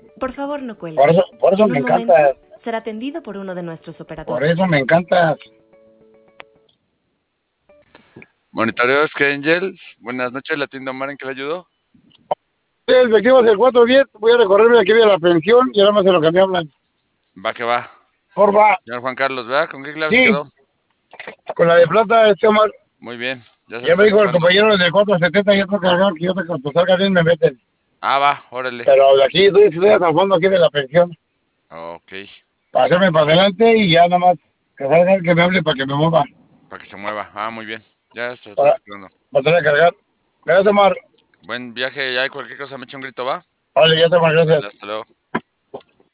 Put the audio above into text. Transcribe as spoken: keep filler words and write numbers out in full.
Por favor, no Por cuelgue. eso, por eso En me un momento encanta. será atendido por uno de nuestros Por operadores. eso me encanta. Monitoreos que Angel. Buenas noches, la tienda Omar, ¿en qué le ayudó? El efectivo es el cuatro diez. Voy a recorrerme aquí de la pensión y ahora más de lo que me hablan. Va que va. Porfa. Señor Juan Carlos, ¿verdad? ¿Con qué clave se Sí, quedó? con la de plata, este Omar. Muy bien, ya se le Ya me está dijo el activando. compañero del cuatro setenta, yo tengo que cargar, que yo te cuando salga bien me meten. Ah, va, órale. Pero de aquí estoy, estoy hasta el fondo aquí de la pensión. Ok, Para hacerme para adelante y ya nada más que salga el que me hable para que me mueva. para que se mueva. Ah, muy bien. Ya se está Para, activando. para tener que cargar. Gracias, Omar. Buen viaje, ya hay cualquier cosa, me echa un grito, ¿va? Vale, ya te gracias. Vale, hasta luego.